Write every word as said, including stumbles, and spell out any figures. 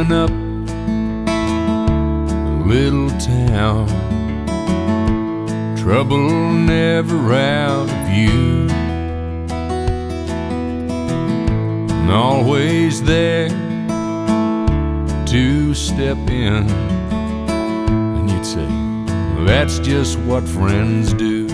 growing up a little town, trouble never out of view, and always there to step in. And you'd say, well, that's just what friends do.